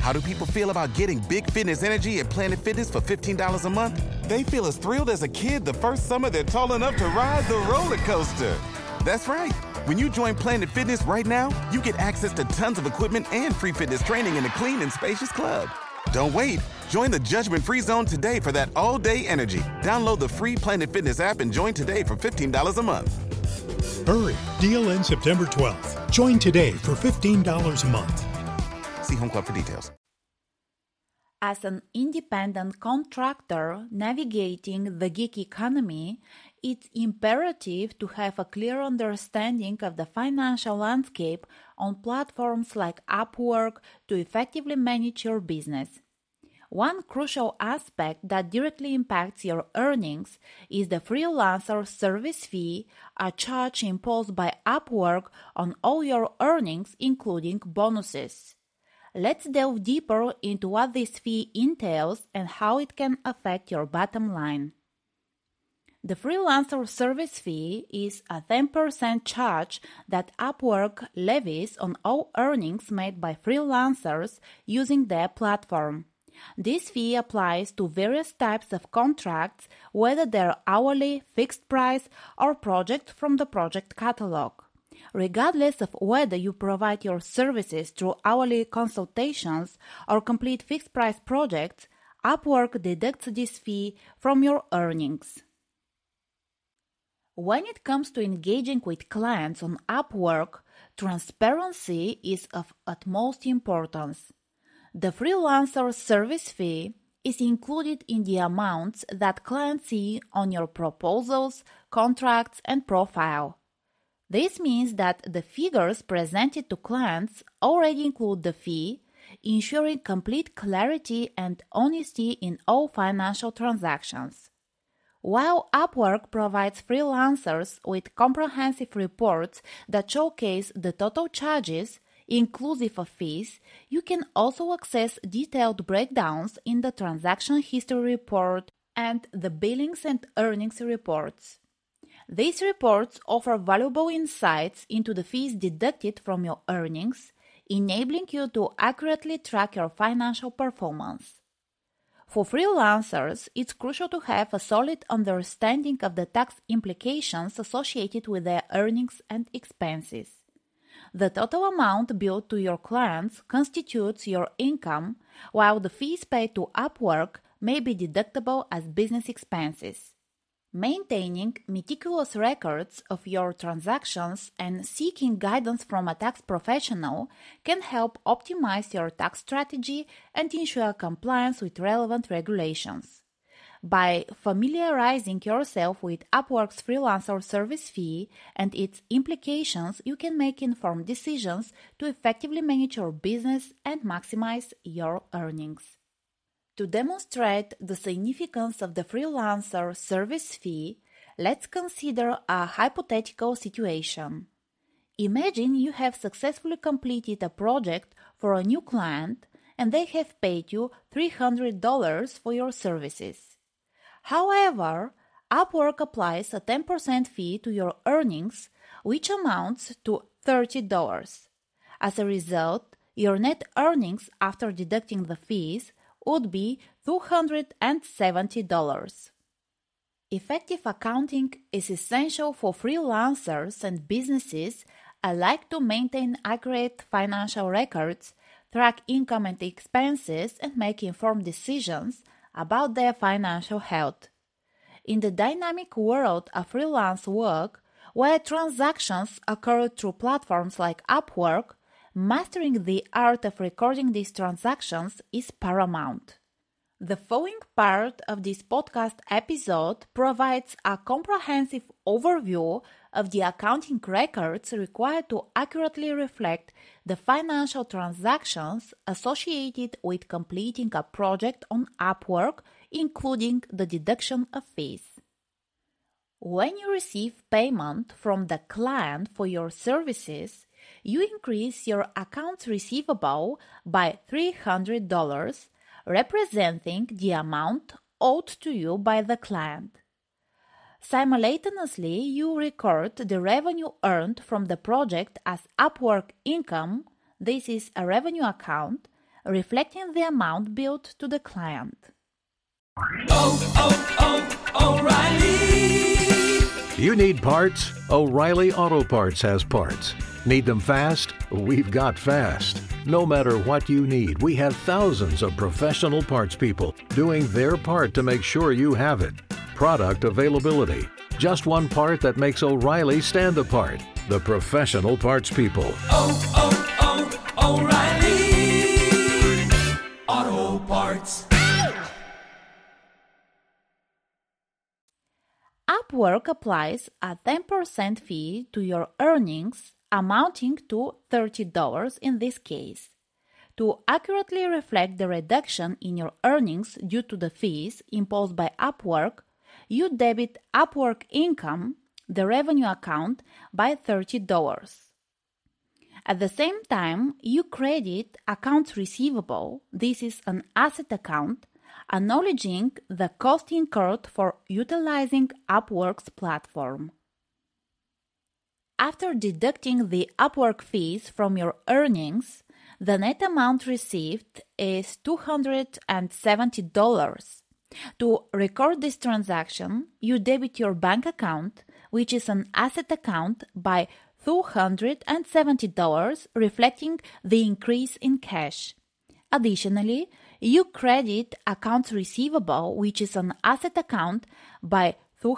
How do people feel about getting big fitness energy at Planet Fitness for $15 a month? They feel as thrilled as a kid the first summer they're tall enough to ride the roller coaster. That's right. When you join Planet Fitness right now, you get access to tons of equipment and free fitness training in a clean and spacious club. Don't wait. Join the judgment-free zone today for that all-day energy. Download the free Planet Fitness app and join today for $15 a month. Hurry. Deal ends September 12th. Join today for $15 a month. See Home Club for details. As an independent contractor navigating the gig economy, it's imperative to have a clear understanding of the financial landscape on platforms like Upwork to effectively manage your business. One crucial aspect that directly impacts your earnings is the freelancer service fee, a charge imposed by Upwork on all your earnings, including bonuses. Let's delve deeper into what this fee entails and how it can affect your bottom line. The freelancer service fee is a 10% charge that Upwork levies on all earnings made by freelancers using their platform. This fee applies to various types of contracts, whether they're hourly, fixed price, or project from the project catalog. Regardless of whether you provide your services through hourly consultations or complete fixed-price projects, Upwork deducts this fee from your earnings. When it comes to engaging with clients on Upwork, transparency is of utmost importance. The freelancer service fee is included in the amounts that clients see on your proposals, contracts, and profile. This means that the figures presented to clients already include the fee, ensuring complete clarity and honesty in all financial transactions. While Upwork provides freelancers with comprehensive reports that showcase the total charges, inclusive of fees, you can also access detailed breakdowns in the transaction history report and the billings and earnings reports. These reports offer valuable insights into the fees deducted from your earnings, enabling you to accurately track your financial performance. For freelancers, it's crucial to have a solid understanding of the tax implications associated with their earnings and expenses. The total amount billed to your clients constitutes your income, while the fees paid to Upwork may be deductible as business expenses. Maintaining meticulous records of your transactions and seeking guidance from a tax professional can help optimize your tax strategy and ensure compliance with relevant regulations. By familiarizing yourself with Upwork's freelancer service fee and its implications, you can make informed decisions to effectively manage your business and maximize your earnings. To demonstrate the significance of the freelancer service fee, let's consider a hypothetical situation. Imagine you have successfully completed a project for a new client and they have paid you $300 for your services. However, Upwork applies a 10% fee to your earnings, which amounts to $30. As a result, your net earnings after deducting the fees would be $270. Effective accounting is essential for freelancers and businesses alike to maintain accurate financial records, track income and expenses, and make informed decisions about their financial health. In the dynamic world of freelance work, where transactions occur through platforms like Upwork, mastering the art of recording these transactions is paramount. The following part of this podcast episode provides a comprehensive overview of the accounting records required to accurately reflect the financial transactions associated with completing a project on Upwork, including the deduction of fees. When you receive payment from the client for your services, you increase your accounts receivable by $300, representing the amount owed to you by the client. Simultaneously, you record the revenue earned from the project as Upwork income. This is a revenue account reflecting the amount billed to the client. O'Reilly! You need parts? O'Reilly Auto Parts has parts. Need them fast? We've got fast. No matter what you need, we have thousands of professional parts people doing their part to make sure you have it. Product availability. Just one part that makes O'Reilly stand apart. The professional parts people. O'Reilly Auto Parts. Upwork applies a 10% fee to your earnings, amounting to $30 in this case. To accurately reflect the reduction in your earnings due to the fees imposed by Upwork, you debit Upwork income, the revenue account, by $30. At the same time, you credit accounts receivable, this is an asset account, acknowledging the cost incurred for utilizing Upwork's platform. After deducting the Upwork fees from your earnings, the net amount received is $270. To record this transaction, you debit your bank account, which is an asset account, by $270, reflecting the increase in cash. Additionally, you credit accounts receivable, which is an asset account, by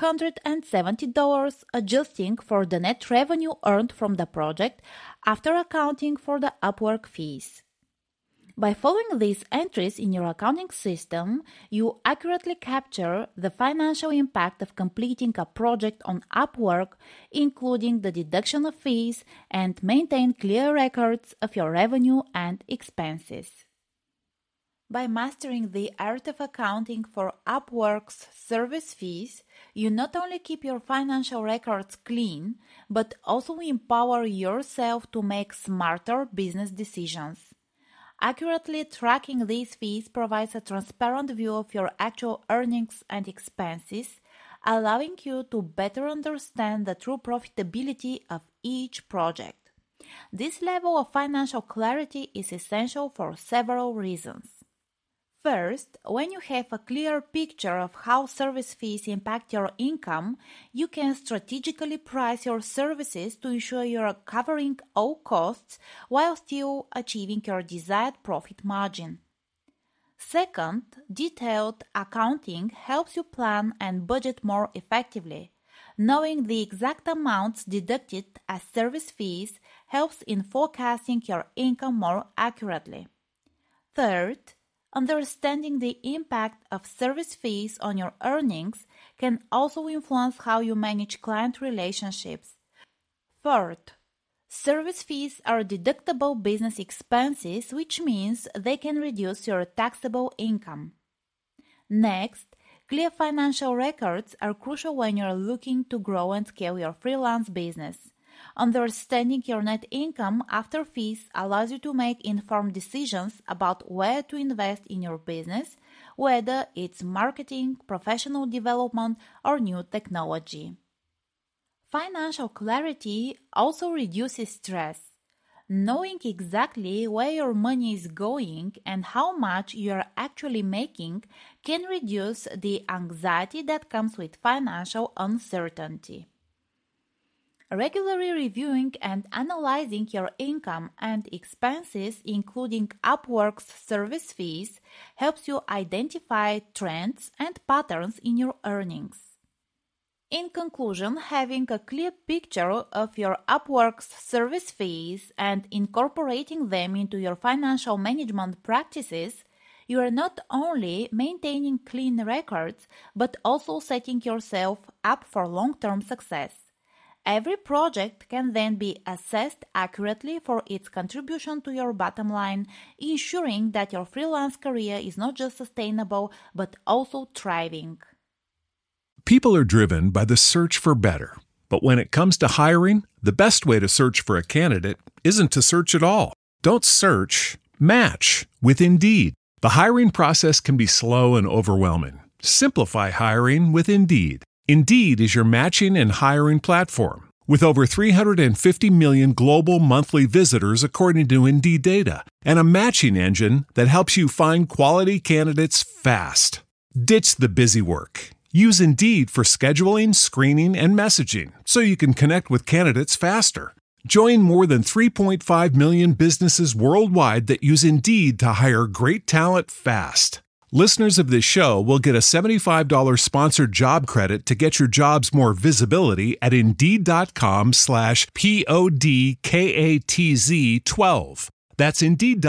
$270, adjusting for the net revenue earned from the project after accounting for the Upwork fees. By following these entries in your accounting system, you accurately capture the financial impact of completing a project on Upwork, including the deduction of fees, and maintain clear records of your revenue and expenses. By mastering the art of accounting for Upwork's service fees, you not only keep your financial records clean, but also empower yourself to make smarter business decisions. Accurately tracking these fees provides a transparent view of your actual earnings and expenses, allowing you to better understand the true profitability of each project. This level of financial clarity is essential for several reasons. First, when you have a clear picture of how service fees impact your income, you can strategically price your services to ensure you are covering all costs while still achieving your desired profit margin. Second, detailed accounting helps you plan and budget more effectively. Knowing the exact amounts deducted as service fees helps in forecasting your income more accurately. Third, understanding the impact of service fees on your earnings can also influence how you manage client relationships. Fourth, service fees are deductible business expenses, which means they can reduce your taxable income. Next, clear financial records are crucial when you're looking to grow and scale your freelance business. Understanding your net income after fees allows you to make informed decisions about where to invest in your business, whether it's marketing, professional development, or new technology. Financial clarity also reduces stress. Knowing exactly where your money is going and how much you are actually making can reduce the anxiety that comes with financial uncertainty. Regularly reviewing and analyzing your income and expenses, including Upwork's service fees, helps you identify trends and patterns in your earnings. In conclusion, having a clear picture of your Upwork's service fees and incorporating them into your financial management practices, you are not only maintaining clean records, but also setting yourself up for long-term success. Every project can then be assessed accurately for its contribution to your bottom line, ensuring that your freelance career is not just sustainable, but also thriving. People are driven by the search for better. But when it comes to hiring, the best way to search for a candidate isn't to search at all. Don't search, match with Indeed. The hiring process can be slow and overwhelming. Simplify hiring with Indeed. Indeed is your matching and hiring platform. with over 350 million global monthly visitors according to Indeed data, and a matching engine that helps you find quality candidates fast. Ditch the busy work. Use Indeed for scheduling, screening, and messaging so you can connect with candidates faster. Join more than 3.5 million businesses worldwide that use Indeed to hire great talent fast. Listeners of this show will get a $75 sponsored job credit to get your jobs more visibility at Indeed.com/PODKATZ12. That's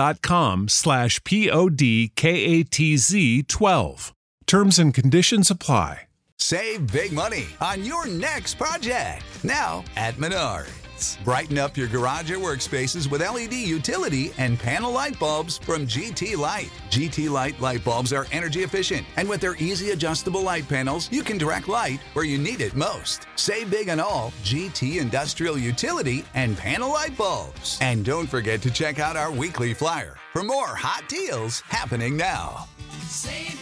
Indeed.com/PODKATZ12. Terms and conditions apply. Save big money on your next project now at Menards. Brighten up your garage or workspaces with LED utility and panel light bulbs from GT Light. GT Light light bulbs are energy efficient, and with their easy adjustable light panels, you can direct light where you need it most. Save big on all GT industrial utility and panel light bulbs. And don't forget to check out our weekly flyer for more hot deals happening now. Save